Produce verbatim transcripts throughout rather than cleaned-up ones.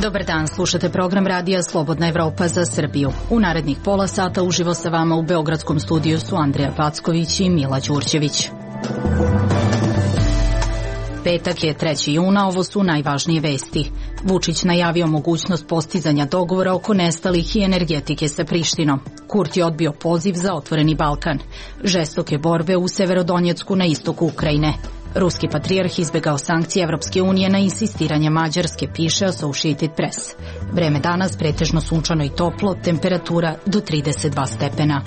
Dobar dan, slušate program radija Slobodna Evropa za Srbiju. U narednih pola sata uživo sa vama u beogradskom studiju su Andreja Packović i Mila Đurđević. Petak je trećeg juna, ovo su najvažnije vesti. Vučić najavio mogućnost postizanja dogovora oko nestalih i energetike sa Prištinom. Kurti odbio poziv za Otvoreni Balkan. Žestoke borbe u Severodonjecku na istoku Ukrajine. Ruski patrijarh izbegao sankcije Evropske unije na insistiranje Mađarske, piše Associated Press. Vreme danas pretežno sunčano i toplo, temperatura do trideset dva stepena.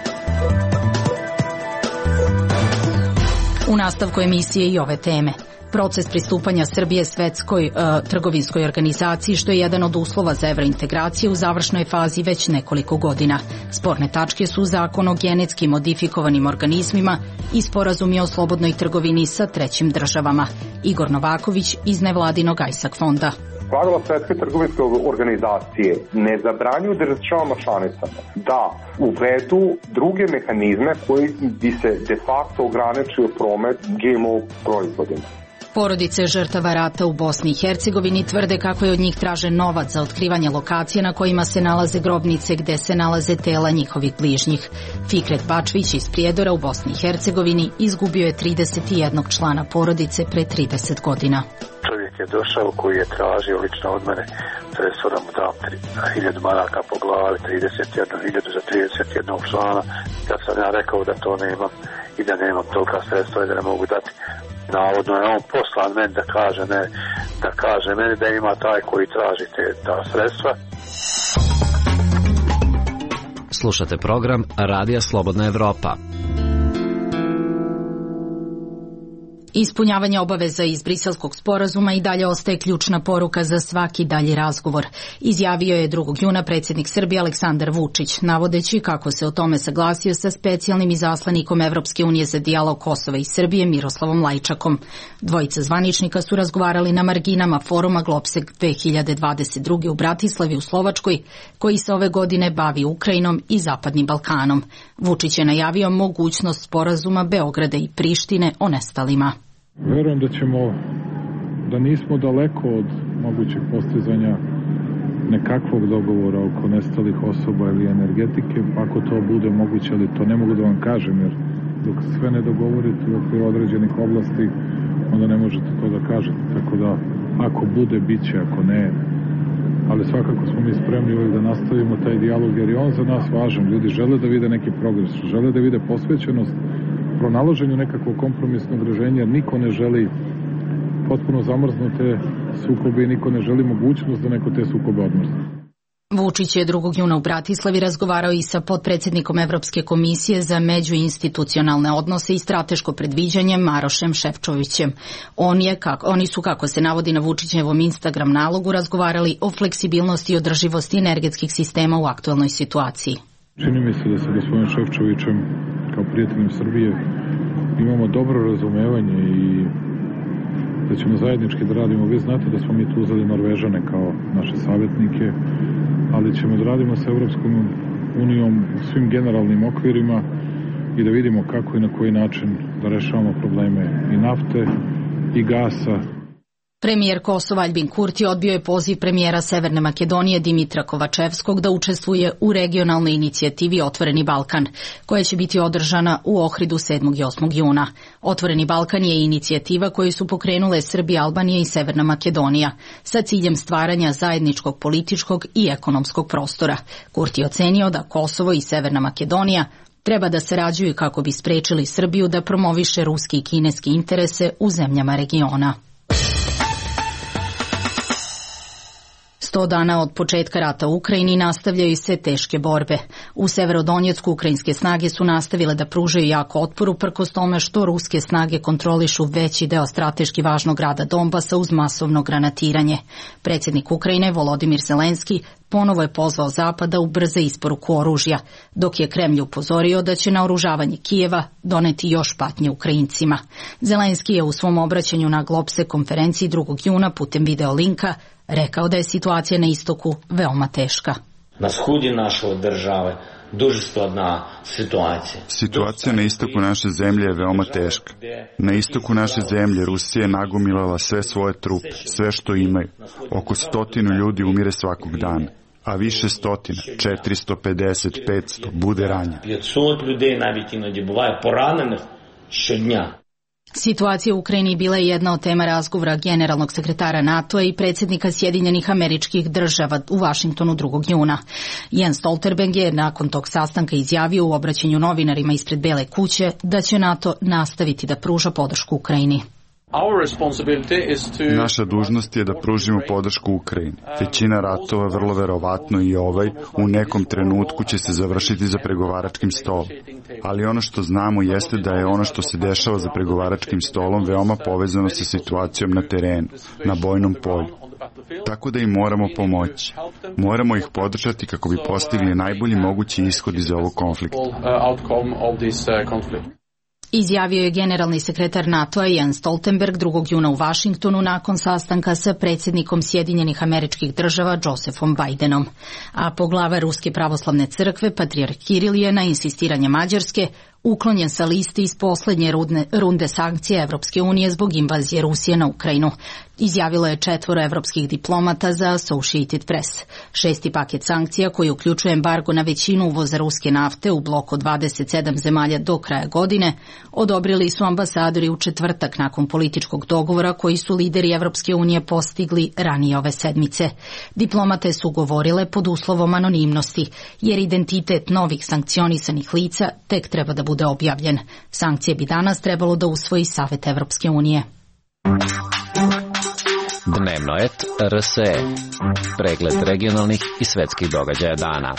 U nastavku emisije i ove teme. Proces pristupanja Srbije Svetskoj uh, trgovinskoj organizaciji, što je jedan od uslova za evrointegracije, u završnoj fazi već nekoliko godina. Sporne tačke su zakon o genetski modifikovanim organizmima i sporazumi o slobodnoj trgovini sa trećim državama. Igor Novaković iz nevladinog Ajsak fonda. Pravila Svetske trgovinske organizacije ne zabranjuju državama članicama da uvedu druge mehanizme koji bi se de facto ograničio promet G M O proizvodima. Porodice žrtava rata u Bosni i Hercegovini tvrde kako je od njih tražen novac za otkrivanje lokacije na kojima se nalaze grobnice gde se nalaze tela njihovih bližnjih. Fikret Bačvić iz Prijedora u Bosni i Hercegovini izgubio je trideset jednog člana porodice pre trideset godina. Čovjek je došao koji je tražio lično od mene sredstvo da mu dam hiljadu maraka po glavi, trideset jednu hiljadu za trideset jednog člana. Kad sam ja rekao da to nemam i da nemam tolika sredstva i da ne mogu dati, navodno je on poslan meni da kaže, ne, da kaže meni da ima taj koji traži te, ta sredstva. Slušate program Radija Slobodna Evropa. Ispunjavanje obaveza iz Briselskog sporazuma i dalje ostaje ključna poruka za svaki dalji razgovor, izjavio je drugog juna predsjednik Srbije Aleksandar Vučić, navodeći kako se o tome saglasio sa specijalnim izaslanikom Evropske unije za dijalog Kosova i Srbije Miroslavom Lajčakom. Dvojica zvaničnika su razgovarali na marginama foruma Globsek dve hiljade dvadeset druge. u Bratislavi u Slovačkoj, koji se ove godine bavi Ukrajinom i Zapadnim Balkanom. Vučić je najavio mogućnost sporazuma Beograda i Prištine o nestalima. Verujem da ćemo, da nismo daleko od mogućeg postizanja nekakvog dogovora oko nestalih osoba ili energetike, ako to bude moguće, ali to ne mogu da vam kažem, jer dok sve ne dogovorite u okviru određenih oblasti, onda ne možete to da kažete, tako da ako bude, bit će, ako ne, ali svakako smo mi spremni uvijek da nastavimo taj dijalog, jer je on za nas važan. Ljudi žele da vide neki progres, žele da vide posvećenost pronalaženju nekakvog kompromisnog rešenja, jer niko ne želi potpuno zamrznute sukobe i niko ne želi mogućnost da neko te sukobe odmrzne. Vučić je drugog juna u Bratislavi razgovarao i sa potpredsjednikom Evropske komisije za međuinstitucionalne odnose i strateško predviđanje Marošem Šefčovićem. On je, kako, oni su, kako se navodi na Vučićevom Instagram nalogu, razgovarali o fleksibilnosti i održivosti energetskih sistema u aktuelnoj situaciji. Čini mi se da sa gospodinom Šefčovićem kao prijateljem Srbije imamo dobro razumevanje i da ćemo zajednički da radimo. Vi znate da smo mi tu uzeli Norvežane kao naše savjetnike, ali ćemo da radimo sa Evropskom unijom u svim generalnim okvirima i da vidimo kako i na koji način da rešavamo probleme i nafte i gasa. Premijer Kosova Aljbin Kurti odbio je poziv premijera Severne Makedonije Dimitra Kovačevskog da učestvuje u regionalnoj inicijativi Otvoreni Balkan, koja će biti održana u Ohridu sedmog i osmog juna. Otvoreni Balkan je inicijativa koju su pokrenule Srbija, Albanija i Severna Makedonija sa ciljem stvaranja zajedničkog političkog i ekonomskog prostora. Kurti je ocenio da Kosovo i Severna Makedonija treba da sarađuju kako bi sprečili Srbiju da promoviše ruski i kineski interese u zemljama regiona. Sto dana od početka rata u Ukrajini nastavljaju se teške borbe. U Severodonjecku ukrajinske snage su nastavile da pružaju jak otpor uprkos tome što ruske snage kontrolišu veći deo strateški važnog grada Donbasa uz masovno granatiranje. Predsjednik Ukrajine Volodimir Zelenski ponovo je pozvao Zapada u brze isporuku oružja, dok je Kremlj upozorio da će naoružavanje Kijeva doneti još patnje Ukrajincima. Zelenski je u svom obraćanju na Globsek konferenciji drugog juna putem video linka rekao da je situacija na istoku veoma teška. Na sхуді нашої держави Дуже складна ситуація. Situacija na istoku naše zemlje je veoma teška. Na istoku naše zemlje Rusija je nagomilala sve svoje trupe, sve što imaju. Oko stotinu ljudi umire svakog dana, a više stotina, četiristo pedeset, petsto, bude ranjeno. п'ятсот людей навіть іноді буває поранених щодня. Situacija u Ukrajini bila je jedna od tema razgovora generalnog sekretara NATO-a i predsjednika Sjedinjenih Američkih Država u Vašingtonu drugog juna. Jens Stoltenberg je nakon tog sastanka izjavio u obraćanju novinarima ispred Bele kuće da će NATO nastaviti da pruža podršku Ukrajini. Naša dužnost je da pružimo podršku Ukrajini. Većina ratova, vrlo verovatno i ovaj, u nekom trenutku će se završiti za pregovaračkim stolom. Ali ono što znamo jeste da je ono što se dešava za pregovaračkim stolom veoma povezano sa situacijom na terenu, na bojnom polju. Tako da im moramo pomoći. Moramo ih podržati kako bi postigli najbolji mogući ishod iz ovog konflikta. Izjavio je generalni sekretar NATO-a Jens Stoltenberg drugog juna u Vašingtonu nakon sastanka sa predsjednikom Sjedinjenih Američkih Država Josephom Bidenom. A poglava Ruske pravoslavne crkve, patrijarh Kiril, je na insistiranje Mađarske uklonjen sa liste iz poslednje runde, runde sankcija Evropske unije zbog invazije Rusije na Ukrajinu. Izjavilo je četvoro evropskih diplomata za Associated Press. Šesti paket sankcija, koji uključuje embargo na većinu uvoza ruske nafte u bloku dvadeset sedam zemalja do kraja godine, odobrili su ambasadori u četvrtak nakon političkog dogovora koji su lideri Evropske unije postigli ranije ove sedmice. Diplomate su govorile pod uslovom anonimnosti, jer identitet novih sankcionisanih lica tek treba da bude objavljen. Sankcije bi danas trebalo da usvoji Savet Evropske unije. Dnevno et R S E. Pregled regionalnih i svetskih događaja dana.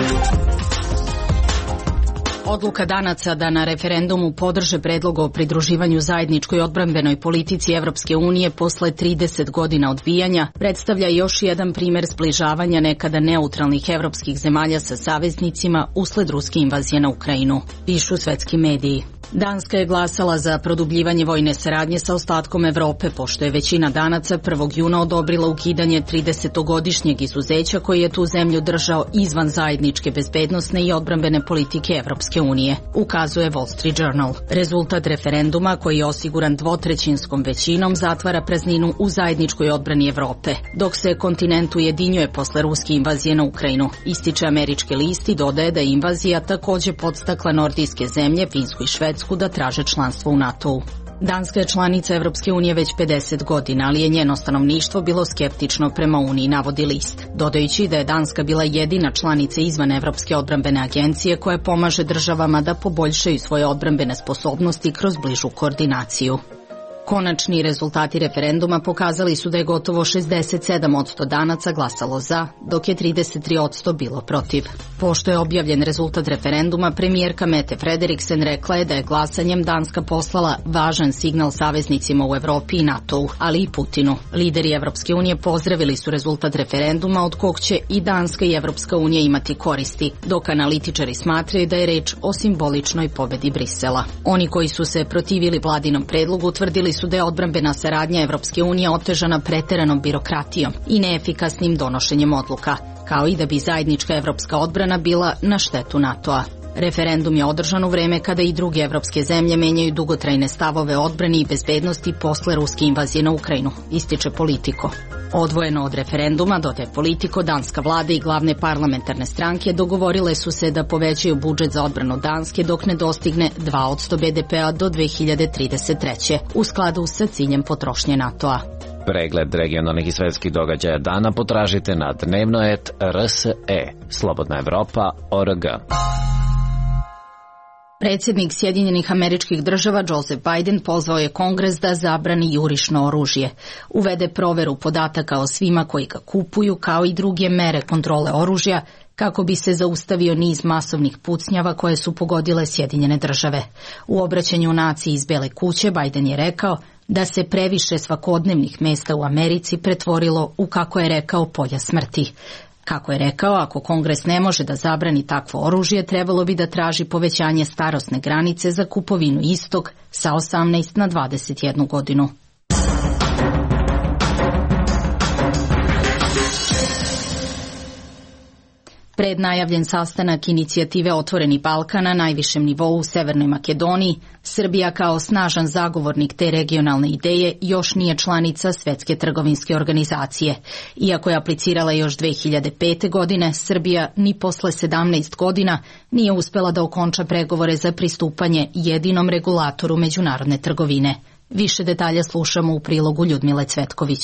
Odluka Danaca da na referendumu podrže predlog o pridruživanju zajedničkoj odbrambenoj politici Evropske unije posle trideset godina odbijanja predstavlja još jedan primer zbližavanja nekada neutralnih evropskih zemalja sa saveznicima usled ruske invazije na Ukrajinu, pišu svetski mediji. Danska je glasala za produbljivanje vojne saradnje sa ostatkom Evrope, pošto je većina Danaca prvog juna odobrila ukidanje tridesetogodišnjeg izuzeća koji je tu zemlju držao izvan zajedničke bezbednosne i odbrambene politike Evropske unije, ukazuje Wall Street Journal. Rezultat referenduma, koji je osiguran dvotrećinskom većinom, zatvara prazninu u zajedničkoj odbrani Evrope, dok se kontinent ujedinjuje posle ruske invazije na Ukrajinu. Ističe američki list i dodaje da je invazija takođe podstakla nordijske zemlje, Finsku i Švedsku, da traže članstvo u NATO-u. Danska je članica Evropske unije već pedeset godina, ali je njeno stanovništvo bilo skeptično prema Uniji, navodi list, dodajući da je Danska bila jedina članica izvan Evropske odbrambene agencije koja pomaže državama da poboljšaju svoje odbrambene sposobnosti kroz bližu koordinaciju. Konačni rezultati referenduma pokazali su da je gotovo šezdeset sedam posto Danaca glasalo za, dok je trideset tri posto bilo protiv. Pošto je objavljen rezultat referenduma, premijerka Mette Frederiksen rekla je da je glasanjem Danska poslala važan signal saveznicima u Evropi i NATO-u, ali i Putinu. Lideri Evropske unije pozdravili su rezultat referenduma od kog će i Danska i Evropska unija imati koristi, dok analitičari smatraju da je reč o simboličnoj pobedi Brisela. Oni koji su se protivili vladinom predlogu tvrdili su da je odbrambena saradnja Evropske unije otežana preteranom birokratijom i neefikasnim donošenjem odluka, kao i da bi zajednička evropska odbrana bila na štetu NATO-a. Referendum je održan u vreme kada i druge evropske zemlje menjaju dugotrajne stavove odbrani i bezbednosti posle ruske invazije na Ukrajinu, ističe Politico. Odvojeno od referenduma, dodaje Politico, danska vlada i glavne parlamentarne stranke dogovorile su se da povećaju budžet za odbranu Danske dok ne dostigne dva posto B D P-a do dve hiljade trideset treće u skladu sa ciljem potrošnje NATO-a. Pregled regionalnih i svetskih događaja dana potražite na dnevno et R S E. Slobodna Evropa, O R G. Predsjednik Sjedinjenih Američkih Država Joseph Biden pozvao je Kongres da zabrani jurišno oružje, uvede proveru podataka o svima koji ga kupuju, kao i druge mere kontrole oružja, kako bi se zaustavio niz masovnih pucnjava koje su pogodile Sjedinjene Države. U obraćanju naciji iz Bele kuće Biden je rekao da se previše svakodnevnih mesta u Americi pretvorilo u, kako je rekao, polja smrti. Kako je rekao, ako Kongres ne može da zabrani takvo oružje, trebalo bi da traži povećanje starosne granice za kupovinu istog sa osamnaest na dvadeset jednu godinu. Pred najavljen sastanak inicijative Otvoreni Balkan na najvišem nivou u Severnoj Makedoniji, Srbija kao snažan zagovornik te regionalne ideje još nije članica Svetske trgovinske organizacije. Iako je aplicirala još dve hiljade pete. godine, Srbija ni posle sedamnaest godina nije uspela da okonča pregovore za pristupanje jedinom regulatoru međunarodne trgovine. Više detalja slušamo u prilogu Ljudmile Cvetković.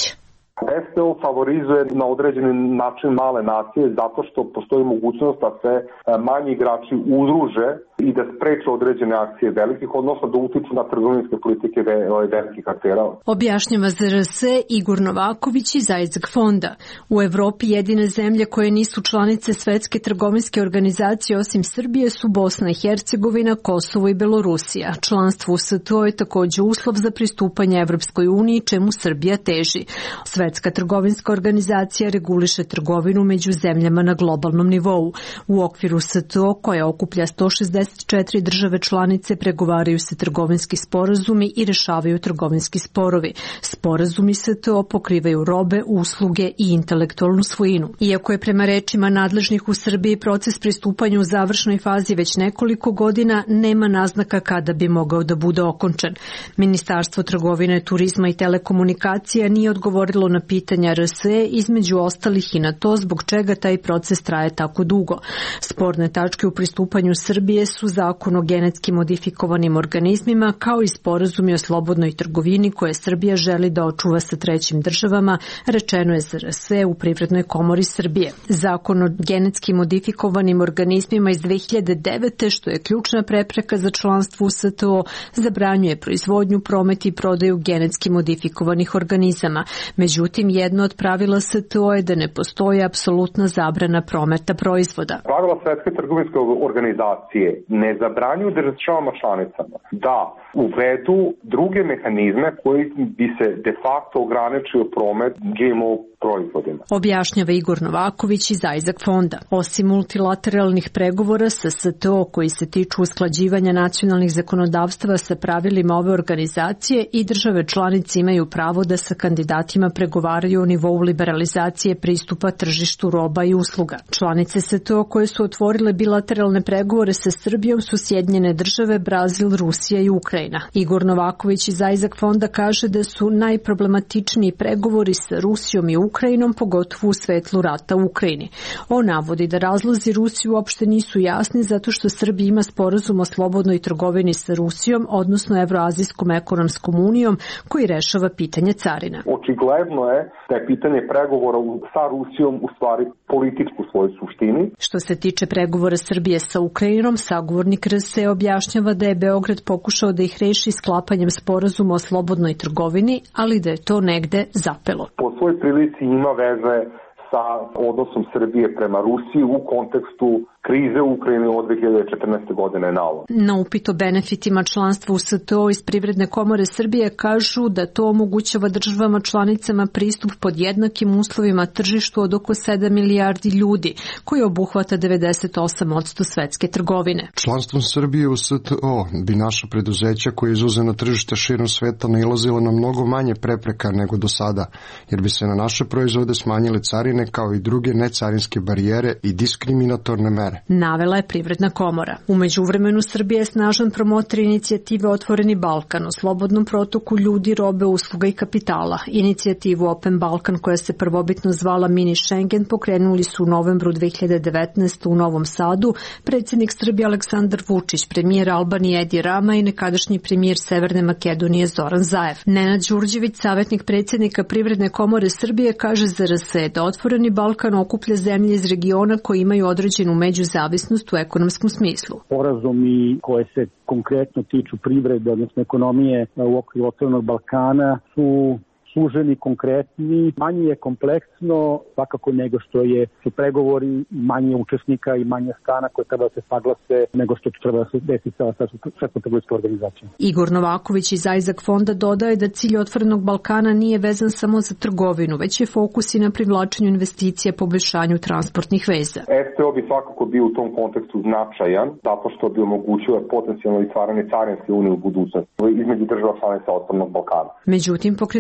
S T O favorizuje na određeni način male nacije zato što postoji mogućnost da se manji igrači udruže i da spreče određene akcije velikih, odnosno da utiču na trgovinske politike velikih aktera. Objašnjava Z R S Igor Novaković iz Isaac fonda. U Evropi jedine zemlje koje nisu članice Svetske trgovinske organizacije osim Srbije su Bosna i Hercegovina, Kosovo i Belorusija. Članstvo u S T O je takođe uslov za pristupanje Evropskoj uniji, čemu Srbija teži. Svetska trgovinska organizacija reguliše trgovinu među zemljama na globalnom nivou. U okviru S T O, koja okuplja sto šezdeset četiri države članice, pregovaraju se trgovinski sporazumi i rešavaju trgovinski sporovi. Sporazumi S T O pokrivaju robe, usluge i intelektualnu svojinu. Iako je prema rečima nadležnih u Srbiji proces pristupanja u završnoj fazi već nekoliko godina, nema naznaka kada bi mogao da bude okončan. Ministarstvo trgovine, turizma i telekomunikacija nije odgovorilo na pitanja R S E, između ostalih i na to zbog čega taj proces traje tako dugo. Sporne tačke u pristupanju Srbije su zakon o genetski modifikovanim organizmima, kao i sporazumi o slobodnoj trgovini koje Srbija želi da očuva sa trećim državama, rečeno je Z R S E u Privrednoj komori Srbije. Zakon o genetski modifikovanim organizmima iz dve hiljade devete. što je ključna prepreka za članstvo u S T O, zabranjuje proizvodnju, promet i prodaju genetski modifikovanih organizama. Međutim, jedno od pravila S T O je da ne postoji apsolutna zabrana prometa proizvoda. Pravila Svetske trgovinske organizacije ne zabranjuju državama članicama da uvedu druge mehanizme koji bi se de facto ograničio promet G M O proizvodima. Objašnjava Igor Novaković iz Isaac fonda. Osim multilateralnih pregovora sa S T O koji se tiču usklađivanja nacionalnih zakonodavstava sa pravilima ove organizacije, i države članice imaju pravo da sa kandidatima pregovaraju o nivou liberalizacije pristupa tržištu roba i usluga. Članice S T O koje su otvorile bilateralne pregovore sa Srbijom su Sjedinjene države, Brazil, Rusija i Ukrajina. Igor Novaković iz Isaac fonda kaže da su najproblematičniji pregovori sa Rusijom i Ukrajinom, pogotovo u svetlu rata u Ukrajini. On navodi da razlozi Rusije uopšte nisu jasni zato što Srbija ima sporazum o slobodnoj trgovini sa Rusijom, odnosno Evroazijskom ekonomskom unijom, koji rešava pitanje carina. Očigledno je da je pitanje pregovora sa Rusijom u stvari političku svojoj suštini. Što se tiče pregovora Srbije sa Ukrajinom, sagovornik R S E objašnjava da je Beograd pokušao da ih reši sklapanjem sporazuma o slobodnoj trgovini, ali da je to negde zapelo. Po svojoj prilici ima veze sa odnosom Srbije prema Rusiji u kontekstu krize u Ukrajini od dve hiljade četrnaeste. godine na ovo. Na upit o benefitima članstva u S T O iz Privredne komore Srbije kažu da to omogućava državama članicama pristup pod jednakim uslovima tržištu od oko sedam milijardi ljudi, koji obuhvata devedeset osam posto svetske trgovine. Članstvom Srbije u S T O bi naša preduzeća koja izuze na tržište širom sveta nailazila na mnogo manje prepreka nego do sada, jer bi se na naše proizvode smanjile carine kao i druge necarinske barijere i diskriminatorne mere. Navela je Privredna komora. U međuvremenu Srbija je snažan promotor inicijative Otvoreni Balkan o slobodnom protoku ljudi, robe, usluga i kapitala. Inicijativu Open Balkan, koja se prvobitno zvala Mini Schengen, pokrenuli su u novembru dve hiljade devetnaeste. u Novom Sadu predsjednik Srbije Aleksandar Vučić, premijer Albanije Edi Rama i nekadašnji premijer Severne Makedonije Zoran Zaev. Nenad Đurđević, savjetnik predsjednika Privredne komore Srbije, kaže za R S E da Otvoreni Balkan okuplja zemlje iz regiona koji imaju određenu međuzavisnost u ekonomskom smislu. Sporazumi koje se konkretno tiču privrede, odnosno ekonomije u okviru Otvorenog Balkana su suženi, konkretni, manje je kompleksno svakako nego što je su pregovori, manje učesnika i manje strana koje treba da se saglase nego što treba da se desi sa Svetskom trgovinskom organizacijom. Igor Novaković iz Isaac fonda dodaje da cilj Otvorenog Balkana nije vezan samo za trgovinu, već je fokus i na privlačenju investicija, poboljšanju transportnih veza. S T O bi svakako bio u tom kontekstu značajan, zato što bi omogućio potencijalno stvaranje carinske unije u budućnosti između država članica Otvorenog Balkana. Međutim, pokretači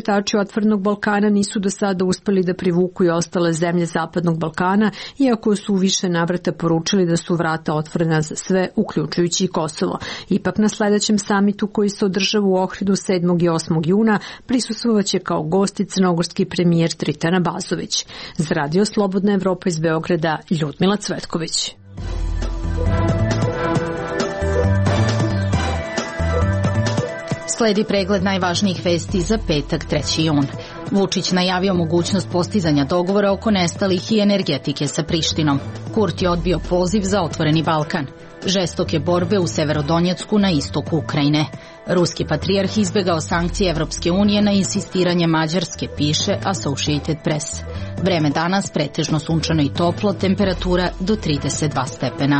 Otvorenog Balkana nisu do sada uspeli da privuku i ostale zemlje Zapadnog Balkana, iako su u više navrata poručili da su vrata otvorena za sve, uključujući i Kosovo. Ipak na sledećem samitu koji se održava u Ohridu sedmog i osmog juna prisustvovaće kao gost crnogorski premijer Tritana Bazović. Za Radio Slobodna Evropa iz Beograda, Ljudmila Cvetković. Sledi pregled najvažnijih vesti za petak treći jun. Vučić najavio mogućnost postizanja dogovora oko nestalih i energetike sa Prištinom. Kurti je odbio poziv za Otvoreni Balkan. Žestoke borbe u Severodonjecku na istoku Ukrajine. Ruski patrijarh izbegao sankcije Evropske unije na insistiranje Mađarske, piše Associated Press. Vreme danas pretežno sunčano i toplo, temperatura do trideset dva stepena.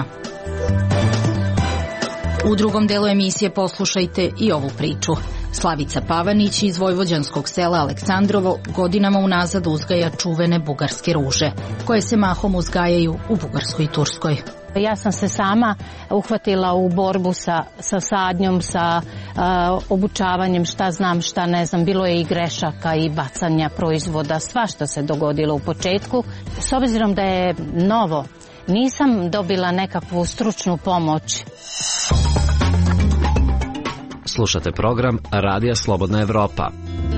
U drugom delu emisije poslušajte i ovu priču. Slavica Pavanić iz vojvođanskog sela Aleksandrovo godinama unazad uzgaja čuvene bugarske ruže, koje se mahom uzgajaju u Bugarskoj i Turskoj. Ja sam se sama uhvatila u borbu sa, sa sadnjom, sa uh, obučavanjem, šta znam, šta ne znam. Bilo je i grešaka i bacanja proizvoda, svašta se dogodilo u početku. S obzirom da je novo, nisam dobila nekakvu stručnu pomoć. Slušate program Radija Slobodna Evropa.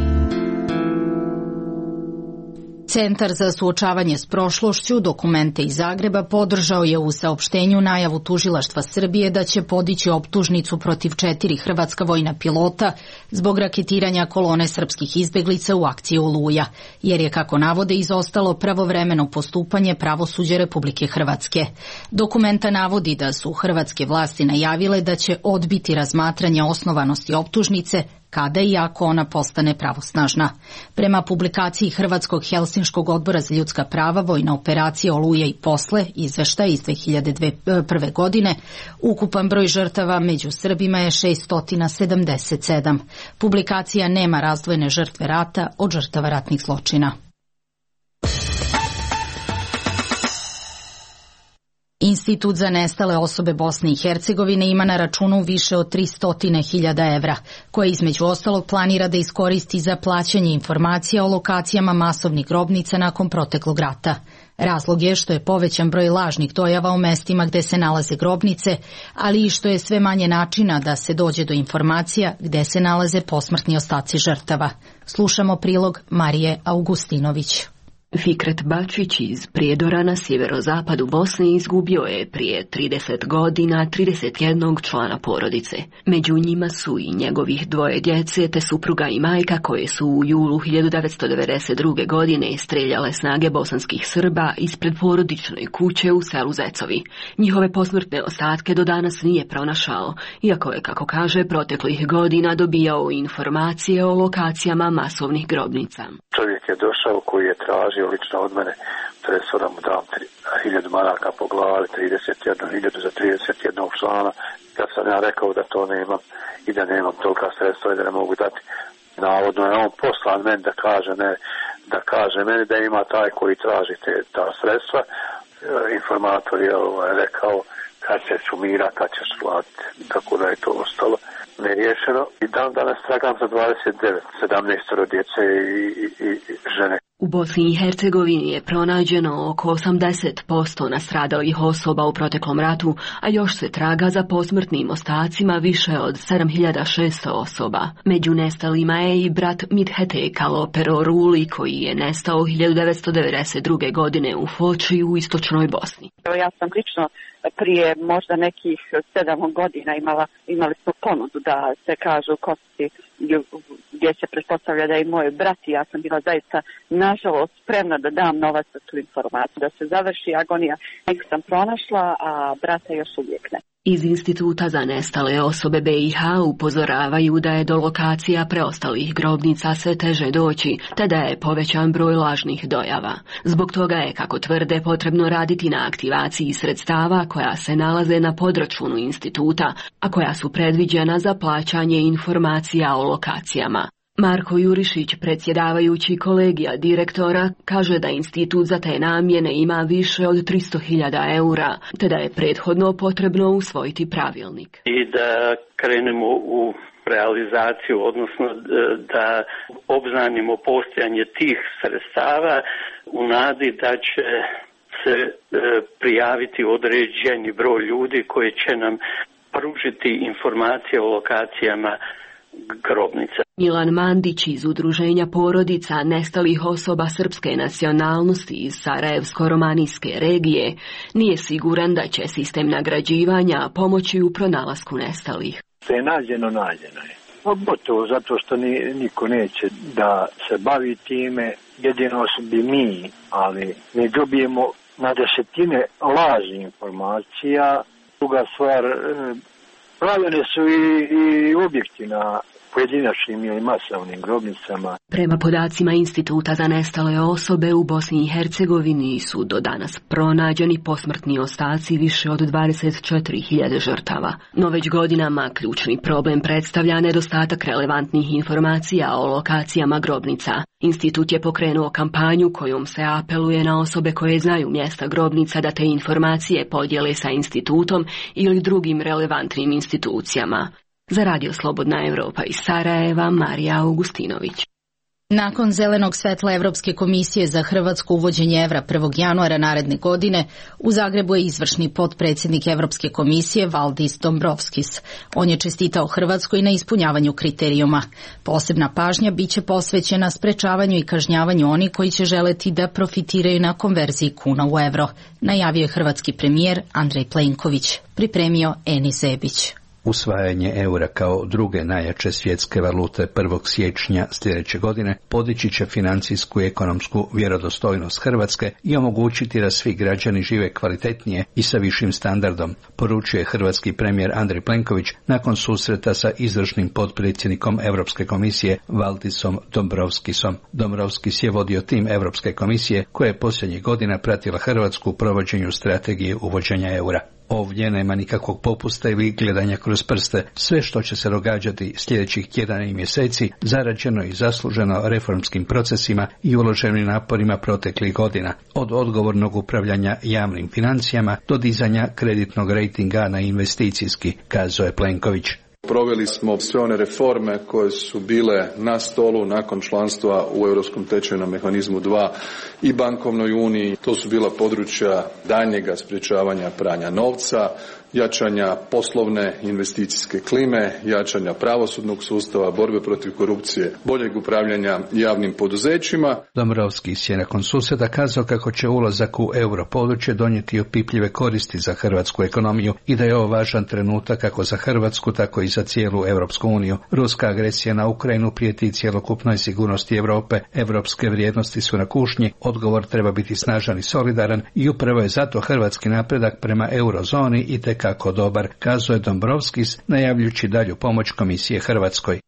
Centar za suočavanje s prošlošću dokumente iz Zagreba podržao je u saopštenju najavu tužilaštva Srbije da će podići optužnicu protiv četiri hrvatska vojna pilota zbog raketiranja kolone srpskih izbeglica u akciji Oluja, jer je, kako navode, izostalo pravovremeno postupanje pravosuđa Republike Hrvatske. Dokumenta navodi da su hrvatske vlasti najavile da će odbiti razmatranje osnovanosti optužnice kada i ako ona postane pravosnažna. Prema publikaciji Hrvatskog Helsinškog odbora za ljudska prava, vojna operacija Oluja i posle, izveštaj iz dve hiljade prve. godine, ukupan broj žrtava među Srbima je šesto sedamdeset sedam. Publikacija nema razdvojene žrtve rata od žrtava ratnih zločina. Institut za nestale osobe Bosne i Hercegovine ima na računu više od tristo hiljada evra, koje između ostalog planira da iskoristi za plaćanje informacija o lokacijama masovnih grobnica nakon proteklog rata. Razlog je što je povećan broj lažnih dojava u mestima gde se nalaze grobnice, ali i što je sve manje načina da se dođe do informacija gde se nalaze posmrtni ostaci žrtava. Slušamo prilog Marije Augustinović. Fikret Bačić iz Prijedora na sjeverozapadu Bosne izgubio je prije trideset godina trideset jednog člana porodice. Među njima su i njegovih dvoje djece te supruga i majka koje su u julu hiljadu devetsto devedeset druge. godine streljale snage bosanskih Srba ispred porodične kuće u selu Zecovi. Njihove posmrtne ostatke do danas nije pronašao, iako je, kako kaže, proteklih godina dobijao informacije o lokacijama masovnih grobnica. Čovjek je došao koji je tražio lično od mene, sredstva da mu dam hiljadu maraka po glavi, trideset jednu hiljadu za trideset jednog člana. Kad sam ja rekao da to nemam i da nemam tolika sredstva i da ne mogu dati, navodno je on poslan meni da kaže, ne, da kaže meni da ima taj koji traži te, ta sredstva. Informator je ovaj, rekao kad će sumira, kad ćeš platiti, tako da je to ostalo neriješeno. I dan danas tragam za dvadeset devet, sedamnaest djece i, i, i žene. U Bosni i Hercegovini je pronađeno oko osamdeset posto nastradalih osoba u proteklom ratu, a još se traga za posmrtnim ostacima više od sedam hiljada šesto osoba. Među nestalima je i brat Midhete Kalopero Ruli, koji je nestao hiljadu devetsto devedeset druge. godine u Foči u istočnoj Bosni. Ja sam lično prije možda nekih sedam godina imala, imali smo ponudu da se kaže u Kosti gdje se pretpostavlja da je i moj brat i ja sam bila zaista nažalost spremna da dam novac za tu informaciju, da se završi agonija. Nek sam pronašla, a brata još uvijek ne. Iz Instituta za nestale osobe B i H upozoravaju da je do lokacija preostalih grobnica sve teže doći, te da je povećan broj lažnih dojava. Zbog toga je, kako tvrde, potrebno raditi na aktivaciji sredstava koja se nalaze na podračunu instituta, a koja su predviđena za plaćanje informacija o lokacijama. Marko Jurišić, predsjedavajući kolegija direktora, kaže da institut za te namjene ima više od tristo hiljada eura, te da je prethodno potrebno usvojiti pravilnik. I da krenemo u realizaciju, odnosno da obznanimo postojanje tih sredstava u nadi da će se prijaviti određeni broj ljudi koji će nam pružiti informacije o lokacijama grobnica. Milan Mandić iz Udruženja porodica nestalih osoba srpske nacionalnosti iz Sarajevsko-romanijske regije nije siguran da će sistem nagrađivanja pomoći u pronalasku nestalih. Sve je nađeno, nađeno je. Pogotovo zato što ni, niko neće da se bavi time, jedino bi mi, ali mi dobijemo na desetine lažnih informacija. Druga stvar, pravljene su i, i objekti na pojedinačnim ili masovnim grobnicama. Prema podacima Instituta za nestale osobe u Bosni i Hercegovini su do danas pronađeni posmrtni ostaci više od dvadeset četiri hiljade žrtava. No već godinama ključni problem predstavlja nedostatak relevantnih informacija o lokacijama grobnica. Institut je pokrenuo kampanju kojom se apeluje na osobe koje znaju mjesta grobnica da te informacije podijele sa institutom ili drugim relevantnim institucijama. Za Radio Slobodna Evropa iz Sarajeva, Marija Augustinović. Nakon zelenog svetla Evropske komisije za Hrvatsko uvođenje evra prvog januara naredne godine, u Zagrebu je izvršni potpredsjednik Evropske komisije Valdis Dombrovskis. On je čestitao Hrvatskoj na ispunjavanju kriterijuma. Posebna pažnja biće posvećena sprečavanju i kažnjavanju onih koji će želeti da profitiraju na konverziji kuna u evro, najavio je hrvatski premijer Andrej Plenković, pripremio Enis Zebić. Usvajanje eura kao druge najjače svjetske valute prvog siječnja sljedeće godine podići će financijsku i ekonomsku vjerodostojnost Hrvatske i omogućiti da svi građani žive kvalitetnije i sa višim standardom, poručuje hrvatski premijer Andrej Plenković nakon susreta sa izvršnim potpredsjednikom Europske komisije Valdisom Dombrovskisom. Dombrovskis je vodio tim Europske komisije koja je posljednjih godina pratila Hrvatsku u provođenju strategije uvođenja eura. Ovdje nema nikakvog popusta ili gledanja kroz prste. Sve što će se događati sljedećih tjedana i mjeseci zarađeno i zasluženo reformskim procesima i uloženim naporima proteklih godina. Od odgovornog upravljanja javnim financijama do dizanja kreditnog rejtinga na investicijski, kazao je Plenković. Proveli smo sve one reforme koje su bile na stolu nakon članstva u Europskom tečajnom mehanizmu dva i bankovnoj uniji. To su bila područja daljnjega sprječavanja pranja novca, jačanja poslovne investicijske klime, jačanja pravosudnog sustava, borbe protiv korupcije, boljeg upravljanja javnim poduzećima. Dombrovskis je nakon susreta kazao kako će ulazak u europodručje donijeti opipljive koristi za hrvatsku ekonomiju i da je ovo važan trenutak kako za Hrvatsku, tako i za cijelu Europsku uniju. Ruska agresija na Ukrajinu prijeti cjelokupnoj sigurnosti Europe. Europske vrijednosti su na kušnji, odgovor treba biti snažan i solidaran i upravo je zato hrvatski napredak prema eurozoni i tek kako dobar, kazao je Dombrovskis, najavljujući dalju pomoć komisije Hrvatskoj.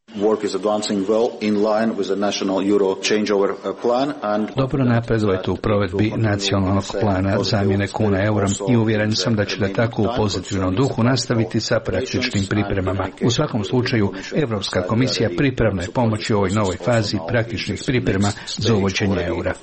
Dobro napredujete u provedbi nacionalnog plana zamjene kuna eurom i uvjeren sam da ćete tako u pozitivnom duhu nastaviti sa praktičnim pripremama. U svakom slučaju, Europska komisija pripravna je pomoći u ovoj novoj fazi praktičnih priprema za uvođenje eura.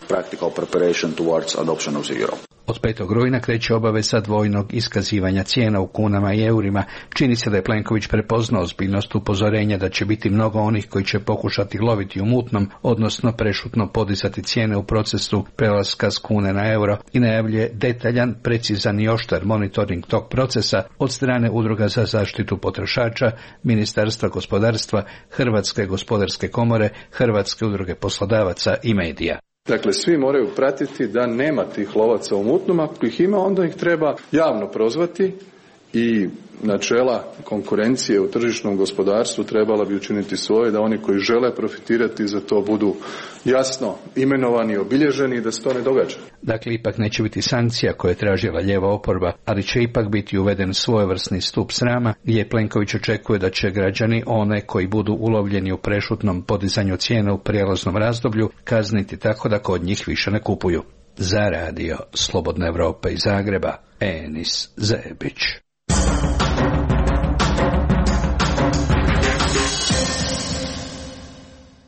Od petog rujna kreće obaveza dvojnog iskazivanja cijena u kunama i eurima. Čini se da je Plenković prepoznao ozbiljnost upozorenja da će biti mnogo onih koji će pokušati loviti u mutnom, odnosno prešutno podizati cijene u procesu prelaska s kune na euro i najavljuje detaljan, precizan i oštar monitoring tog procesa od strane Udruga za zaštitu potrošača, Ministarstva gospodarstva, Hrvatske gospodarske komore, Hrvatske udruge poslodavaca i medija. Dakle, svi moraju pratiti da nema tih lovaca u mutnom, ako ih ima onda ih treba javno prozvati i načela konkurencije u tržišnom gospodarstvu trebala bi učiniti svoje da oni koji žele profitirati za to budu jasno imenovani, obilježeni i da se to ne događa. Dakle, ipak neće biti sankcija koje je tražila lijeva oporba, ali će ipak biti uveden svojevrsni stup srama gdje Plenković očekuje da će građani one koji budu ulovljeni u prešutnom podizanju cijena u prijelaznom razdoblju kazniti tako da kod njih više ne kupuju. Za Radio Slobodna Evropa iz Zagreba, Enis Zebić.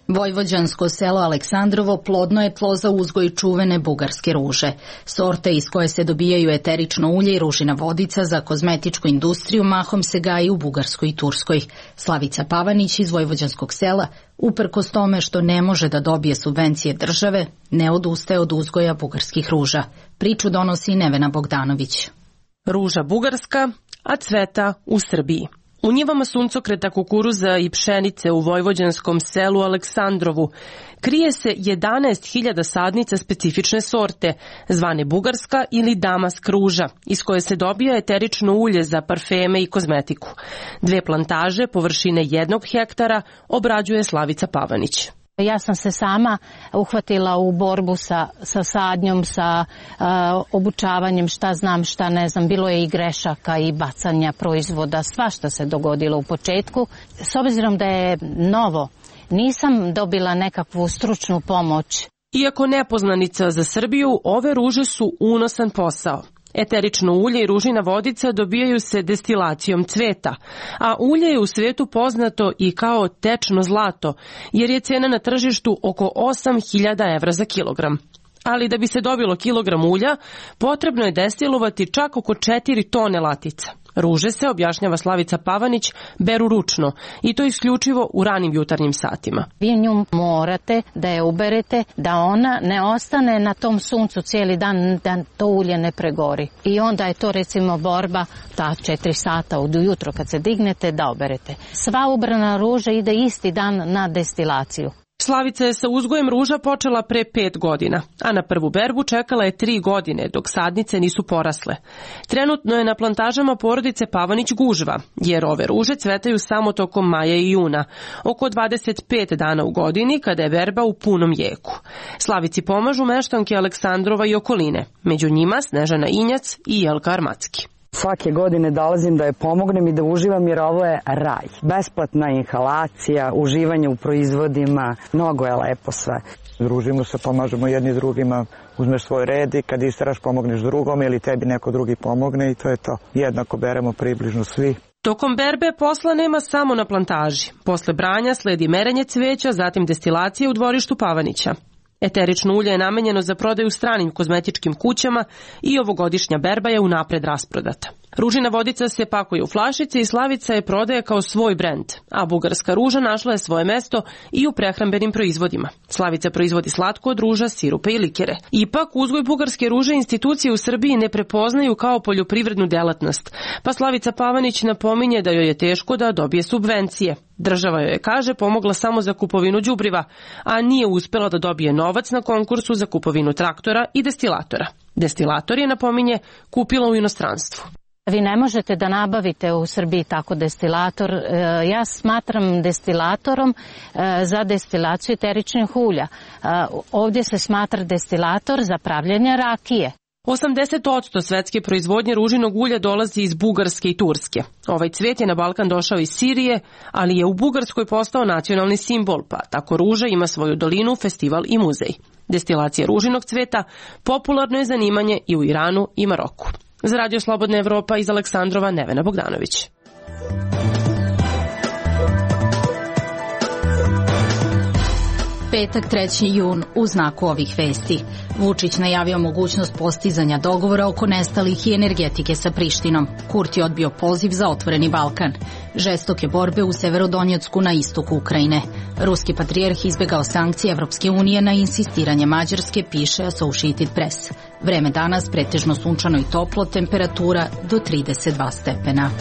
Vojvođansko selo Aleksandrovo plodno je tlo za uzgoj čuvene bugarske ruže. Sorte iz koje se dobijaju eterično ulje i ružina vodica za kozmetičku industriju mahom se gaji u Bugarskoj i Turskoj. Slavica Pavanić iz Vojvođanskog sela, uprkos tome što ne može da dobije subvencije države, ne odustaje od uzgoja bugarskih ruža. Priču donosi Nevena Bogdanović. Ruža bugarska, a cveta u Srbiji. U njivama suncokreta, kukuruza i pšenice u vojvođanskom selu Aleksandrovu krije se jedanaest hiljada sadnica specifične sorte, zvane bugarska ili damask ruža, iz koje se dobija eterično ulje za parfeme i kozmetiku. Dve plantaže površine jednog hektara obrađuje Slavica Pavanić. Ja sam se sama uhvatila u borbu sa, sa sadnjom, sa uh, obučavanjem, šta znam, šta ne znam. Bilo je i grešaka i bacanja proizvoda, svašta se dogodilo u početku. S obzirom da je novo, nisam dobila nekakvu stručnu pomoć. Iako nepoznanica za Srbiju, ove ruže su unosan posao. Eterično ulje i ružina vodica dobijaju se destilacijom cveta, a ulje je u svetu poznato i kao tečno zlato, jer je cena na tržištu oko osam hiljada evra za kilogram. Ali da bi se dobilo kilogram ulja, potrebno je destilovati čak oko četiri tone latica. Ruže se, objašnjava Slavica Pavanić, beru ručno i to isključivo u ranim jutarnjim satima. Vi nju morate da je uberete, da ona ne ostane na tom suncu cijeli dan, da to ulje ne pregori. I onda je to recimo borba ta četiri sata od ujutro kad se dignete da oberete. Sva ubrana ruža ide isti dan na destilaciju. Slavica je sa uzgojem ruža počela pre pet godina, a na prvu berbu čekala je tri godine, dok sadnice nisu porasle. Trenutno je na plantažama porodice Pavanić gužva, jer ove ruže cvetaju samo tokom maja i juna, oko dvadeset pet dana u godini, kada je berba u punom jeku. Slavici pomažu meštanke Aleksandrova i okoline, među njima Snežana Injac i Jelka Armacki. Svake godine dolazim da je pomognem i da uživam jer ovo je raj. Besplatna inhalacija, uživanje u proizvodima, mnogo je lepo sve. Družimo se, pomažemo jedni drugima, uzmeš svoj red i kad isteraš pomogneš drugom ili tebi neko drugi pomogne i to je to. Jednako beremo približno svi. Tokom berbe posla nema samo na plantaži. Posle branja sledi merenje cveća, zatim destilacija u dvorištu Pavanića. Eterično ulje je namenjeno za prodaju stranim kozmetičkim kućama i ovogodišnja berba je unapred rasprodata. Ružina vodica se pakuje u flašice i Slavica je prodaje kao svoj brend, a bugarska ruža našla je svoje mesto i u prehrambenim proizvodima. Slavica proizvodi slatko od ruža, sirupe i likere. Ipak, uzgoj bugarske ruže institucije u Srbiji ne prepoznaju kao poljoprivrednu delatnost, pa Slavica Pavanić napominje da joj je teško da dobije subvencije. Država joj je, kaže, pomogla samo za kupovinu đubriva, a nije uspela da dobije novac na konkursu za kupovinu traktora i destilatora. Destilator je, napominje, kupila u inostranstvu. Vi ne možete da nabavite u Srbiji tako destilator. Ja smatram destilatorom za destilaciju eteričnih ulja. Ovdje se smatra destilator za pravljenje rakije. osamdeset posto svetske proizvodnje ružinog ulja dolazi iz Bugarske i Turske. Ovaj cvet je na Balkan došao iz Sirije, ali je u Bugarskoj postao nacionalni simbol, pa tako ruža ima svoju dolinu, festival i muzej. Destilacija ružinog cveta popularno je zanimanje i u Iranu i Maroku. Za Radio Slobodna Evropa iz Aleksandrova, Nevena Bogdanović. Petak treći jun u znaku ovih vesti. Vučić najavio mogućnost postizanja dogovora oko nestalih i energetike sa Prištinom. Kurti odbio poziv za otvoreni Balkan. Žestoke borbe u Severodonjecku na istoku Ukrajine. Ruski patrijarh izbegao sankcije Evropske unije na insistiranje Mađarske, piše Associated Press. Vreme danas pretežno sunčano i toplo, temperatura do trideset dva stepena.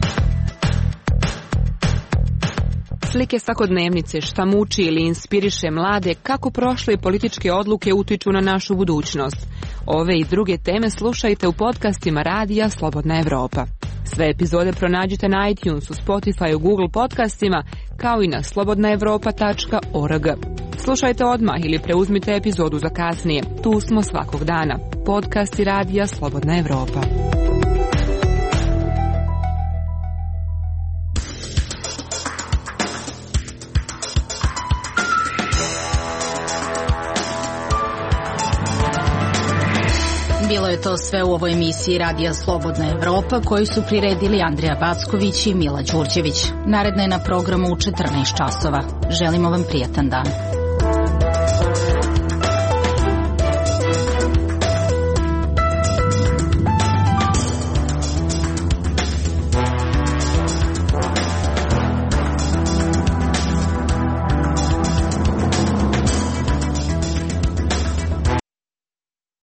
Slike svakodnevnice, šta muči ili inspiriše mlade, kako prošle političke odluke utiču na našu budućnost. Ove i druge teme slušajte u podcastima Radija Slobodna Evropa. Sve epizode pronađite na iTunesu, Spotify, Google podcastima, kao i na slobodna evropa tačka org. Slušajte odmah ili preuzmite epizodu za kasnije. Tu smo svakog dana. Podcasti Radija Slobodna Evropa. Bilo je to sve u ovoj emisiji Radija Slobodna Evropa koju su priredili Andrija Backović i Mila Đurđević. Naredna je na programu u četrnaest časova. Želimo vam prijatan dan.